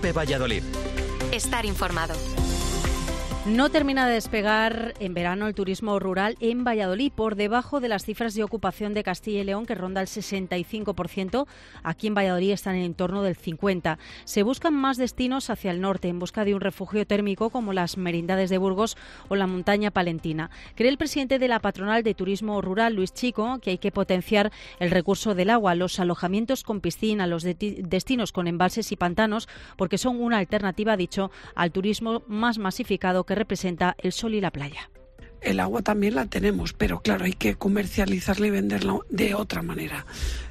COPE Valladolid. Estar informado. No termina de despegar en verano el turismo rural en Valladolid, por debajo de las cifras de ocupación de Castilla y León, que ronda el 65%. Aquí en Valladolid están en torno del 50%. Se buscan más destinos hacia el norte en busca de un refugio térmico, como las Merindades de Burgos o la montaña palentina. Cree el presidente de la Patronal de Turismo Rural, Luis Chico, que hay que potenciar el recurso del agua, los alojamientos con piscina, los destinos con embalses y pantanos, porque son una alternativa, ha dicho, al turismo más masificado que representa el sol y la playa. El agua también la tenemos, pero claro, hay que comercializarla y venderla de otra manera.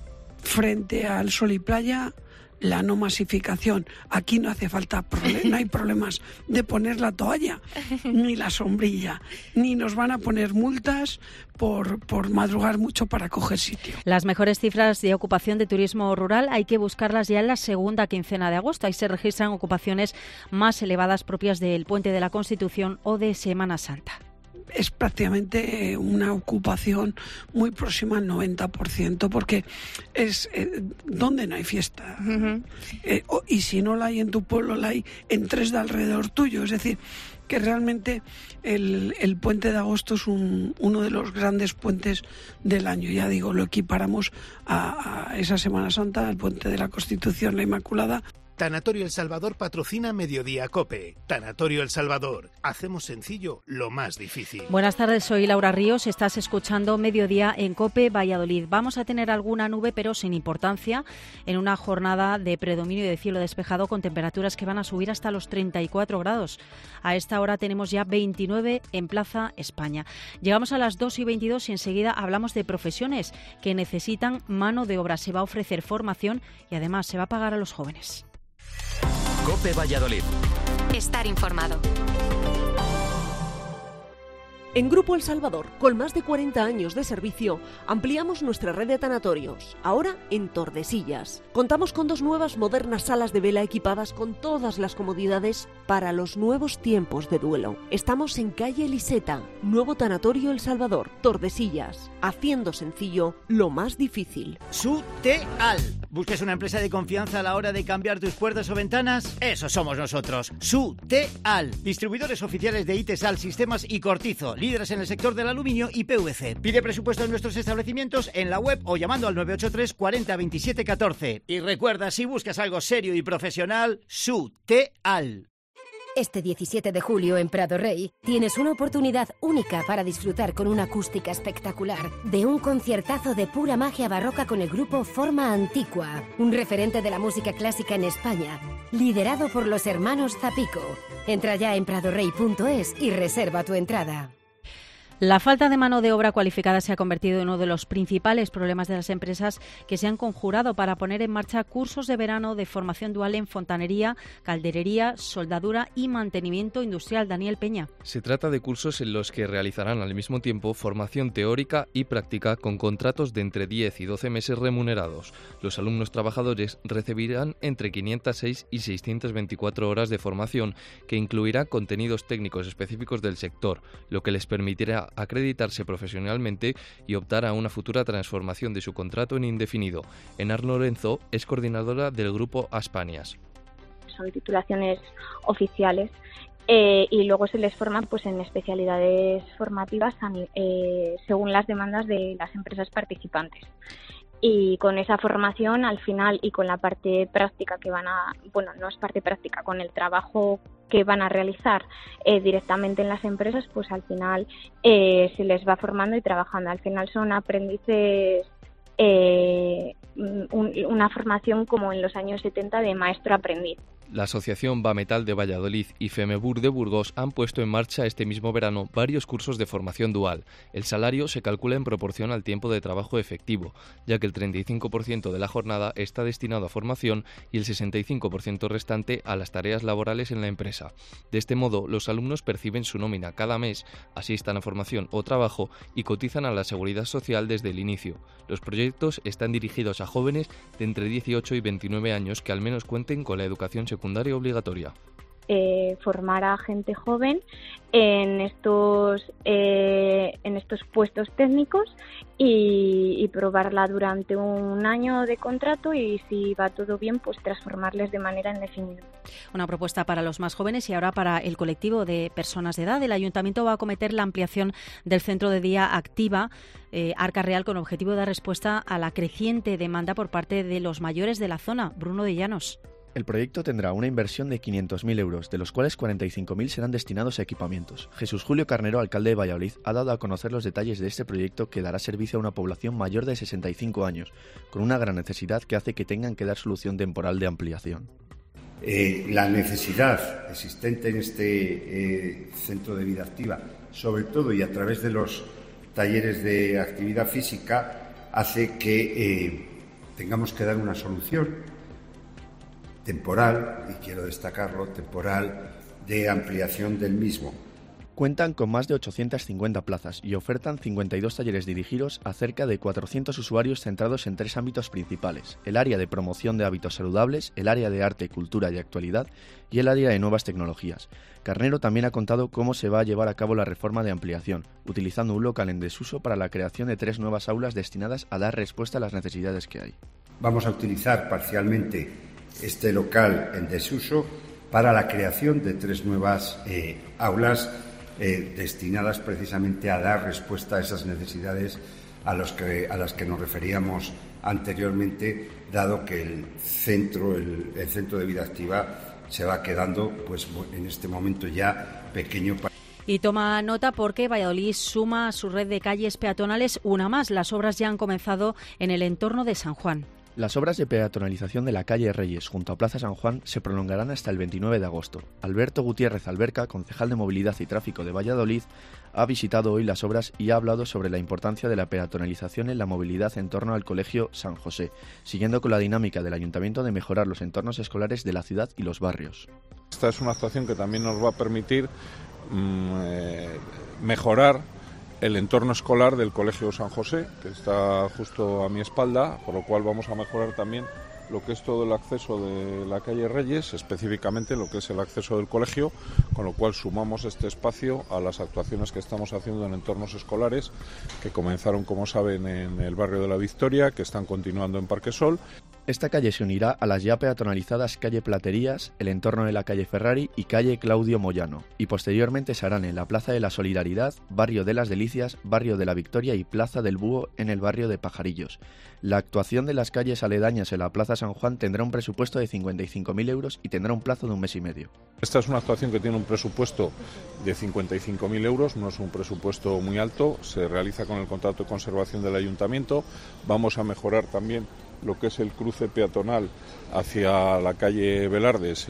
Frente al sol y playa, la no masificación. Aquí no hace falta, no hay problemas de poner la toalla, ni la sombrilla, ni nos van a poner multas por madrugar mucho para coger sitio. Las mejores cifras de ocupación de turismo rural hay que buscarlas ya en la segunda quincena de agosto. Ahí se registran ocupaciones más elevadas propias del Puente de la Constitución o de Semana Santa. Es prácticamente una ocupación muy próxima al 90%, porque es donde no hay fiesta. Uh-huh. Y si no la hay en tu pueblo, la hay en 3 de alrededor tuyo. Es decir, que realmente el puente de agosto es uno de los grandes puentes del año. Ya digo, lo equiparamos a esa Semana Santa, al puente de la Constitución, la Inmaculada. Tanatorio El Salvador patrocina Mediodía COPE. Tanatorio El Salvador. Hacemos sencillo lo más difícil. Buenas tardes, soy Laura Ríos. Estás escuchando Mediodía en COPE Valladolid. Vamos a tener alguna nube, pero sin importancia, en una jornada de predominio de cielo despejado con temperaturas que van a subir hasta los 34 grados. A esta hora tenemos ya 29 en Plaza España. Llegamos a las 2:22 y enseguida hablamos de profesiones que necesitan mano de obra. Se va a ofrecer formación y además se va a pagar a los jóvenes. COPE Valladolid. Estar informado. En Grupo El Salvador, con más de 40 años de servicio, ampliamos nuestra red de tanatorios, ahora en Tordesillas. Contamos con 2 nuevas modernas salas de vela equipadas con todas las comodidades para los nuevos tiempos de duelo. Estamos en calle Liseta, nuevo tanatorio El Salvador, Tordesillas, haciendo sencillo lo más difícil. Suteal. ¿Buscas una empresa de confianza a la hora de cambiar tus puertas o ventanas? Eso somos nosotros, Suteal. Distribuidores oficiales de Itesal, Sistemas y Cortizo. Líderes en el sector del aluminio y PVC. Pide presupuesto en nuestros establecimientos en la web o llamando al 983 40 27 14. Y recuerda, si buscas algo serio y profesional, Suteal. Este 17 de julio en Prado Rey tienes una oportunidad única para disfrutar con una acústica espectacular de un conciertazo de pura magia barroca con el grupo Forma Antigua, un referente de la música clásica en España, liderado por los hermanos Zapico. Entra ya en pradorey.es y reserva tu entrada. La falta de mano de obra cualificada se ha convertido en uno de los principales problemas de las empresas que se han conjurado para poner en marcha cursos de verano de formación dual en fontanería, calderería, soldadura y mantenimiento industrial. Daniel Peña. Se trata de cursos en los que realizarán al mismo tiempo formación teórica y práctica con contratos de entre 10 y 12 meses remunerados. Los alumnos trabajadores recibirán entre 506 y 624 horas de formación que incluirá contenidos técnicos específicos del sector, lo que les permitirá acreditarse profesionalmente y optar a una futura transformación de su contrato en indefinido. Enar Lorenzo es coordinadora del grupo Aspanias. Son titulaciones oficiales y luego se les forman pues en especialidades formativas según las demandas de las empresas participantes. Y con esa formación al final y con la parte práctica que no es parte práctica, con el trabajo que van a realizar directamente en las empresas, pues al final se les va formando y trabajando. Al final son aprendices, una formación como en los años 70 de maestro-aprendiz. La Asociación Bametal de Valladolid y Femebur de Burgos han puesto en marcha este mismo verano varios cursos de formación dual. El salario se calcula en proporción al tiempo de trabajo efectivo, ya que el 35% de la jornada está destinado a formación y el 65% restante a las tareas laborales en la empresa. De este modo, los alumnos perciben su nómina cada mes, asistan a formación o trabajo y cotizan a la Seguridad Social desde el inicio. Los proyectos están dirigidos a jóvenes de entre 18 y 29 años que al menos cuenten con la educación secundaria obligatoria. formar a gente joven en estos puestos técnicos y probarla durante un año de contrato, y si va todo bien, pues transformarles de manera indefinida. Una propuesta para los más jóvenes y ahora para el colectivo de personas de edad. El Ayuntamiento va a acometer la ampliación del centro de día Activa Arca Real con objetivo de dar respuesta a la creciente demanda por parte de los mayores de la zona. Bruno de Llanos. El proyecto tendrá una inversión de 500.000 euros, de los cuales 45.000 serán destinados a equipamientos. Jesús Julio Carnero, alcalde de Valladolid, ha dado a conocer los detalles de este proyecto que dará servicio a una población mayor de 65 años, con una gran necesidad que hace que tengan que dar solución temporal de ampliación. La necesidad existente en este centro de vida activa, sobre todo y a través de los talleres de actividad física, hace que tengamos que dar una solución temporal, y quiero destacarlo, temporal, de ampliación del mismo. Cuentan con más de 850 plazas y ofertan 52 talleres dirigidos a cerca de 400 usuarios centrados en 3 ámbitos principales: el área de promoción de hábitos saludables, el área de arte, cultura y actualidad y el área de nuevas tecnologías. Carnero también ha contado cómo se va a llevar a cabo la reforma de ampliación, utilizando un local en desuso para la creación de 3 nuevas aulas destinadas a dar respuesta a las necesidades que hay. Vamos a utilizar parcialmente este local en desuso para la creación de 3 nuevas aulas destinadas precisamente a dar respuesta a esas necesidades a las que nos referíamos anteriormente, dado que el centro de vida activa se va quedando, pues en este momento ya pequeño. Y toma nota porque Valladolid suma a su red de calles peatonales una más. Las obras ya han comenzado en el entorno de San Juan. Las obras de peatonalización de la calle Reyes junto a Plaza San Juan se prolongarán hasta el 29 de agosto. Alberto Gutiérrez Alberca, concejal de Movilidad y Tráfico de Valladolid, ha visitado hoy las obras y ha hablado sobre la importancia de la peatonalización en la movilidad en torno al Colegio San José, siguiendo con la dinámica del Ayuntamiento de mejorar los entornos escolares de la ciudad y los barrios. Esta es una actuación que también nos va a permitir mejorar el entorno escolar del Colegio San José, que está justo a mi espalda, por lo cual vamos a mejorar también lo que es todo el acceso de la calle Reyes, específicamente lo que es el acceso del colegio, con lo cual sumamos este espacio a las actuaciones que estamos haciendo en entornos escolares, que comenzaron, como saben, en el barrio de la Victoria, que están continuando en Parquesol. Esta calle se unirá a las ya peatonalizadas calle Platerías, el entorno de la calle Ferrari y calle Claudio Moyano, y posteriormente se harán en la Plaza de la Solidaridad, barrio de las Delicias, barrio de la Victoria y Plaza del Búho en el barrio de Pajarillos. La actuación de las calles aledañas en la Plaza San Juan tendrá un presupuesto de 55.000 euros y tendrá un plazo de 1 mes y medio. Esta es una actuación que tiene un presupuesto de 55.000 euros, no es un presupuesto muy alto, se realiza con el contrato de conservación del Ayuntamiento. Vamos a mejorar también lo que es el cruce peatonal hacia la calle Velardes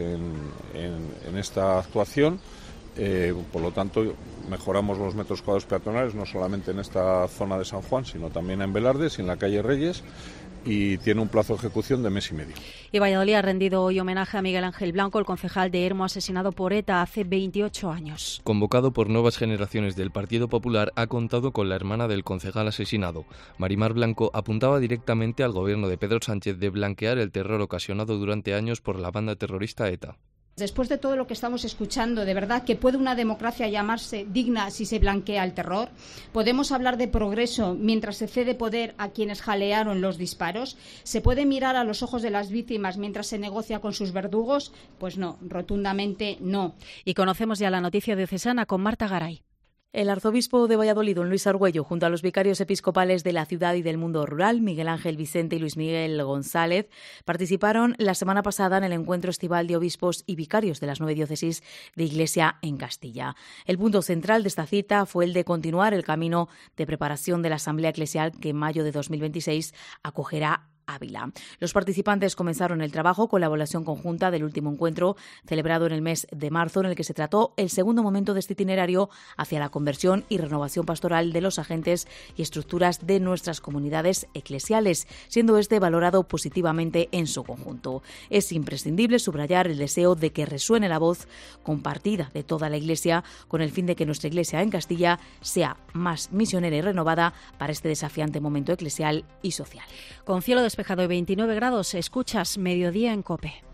en esta actuación. Por lo tanto, mejoramos los metros cuadrados peatonales no solamente en esta zona de San Juan, sino también en Velardes y en la calle Reyes, y tiene un plazo de ejecución de 1 mes y medio. Y Valladolid ha rendido hoy homenaje a Miguel Ángel Blanco, el concejal de Hermo asesinado por ETA hace 28 años. Convocado por nuevas generaciones del Partido Popular, ha contado con la hermana del concejal asesinado. Marimar Blanco apuntaba directamente al gobierno de Pedro Sánchez de blanquear el terror ocasionado durante años por la banda terrorista ETA. Después de todo lo que estamos escuchando, ¿de verdad que puede una democracia llamarse digna si se blanquea el terror? ¿Podemos hablar de progreso mientras se cede poder a quienes jalearon los disparos? ¿Se puede mirar a los ojos de las víctimas mientras se negocia con sus verdugos? Pues no, rotundamente no. Y conocemos ya la noticia diocesana con Marta Garay. El arzobispo de Valladolid, don Luis Argüello, junto a los vicarios episcopales de la ciudad y del mundo rural, Miguel Ángel Vicente y Luis Miguel González, participaron la semana pasada en el encuentro estival de obispos y vicarios de las 9 diócesis de Iglesia en Castilla. El punto central de esta cita fue el de continuar el camino de preparación de la Asamblea Eclesial que en mayo de 2026 acogerá Ávila. Los participantes comenzaron el trabajo con la evaluación conjunta del último encuentro celebrado en el mes de marzo, en el que se trató el segundo momento de este itinerario hacia la conversión y renovación pastoral de los agentes y estructuras de nuestras comunidades eclesiales, siendo este valorado positivamente en su conjunto. Es imprescindible subrayar el deseo de que resuene la voz compartida de toda la Iglesia con el fin de que nuestra Iglesia en Castilla sea más misionera y renovada para este desafiante momento eclesial y social. Con cielo despejado y 29 grados, escuchas Mediodía en COPE.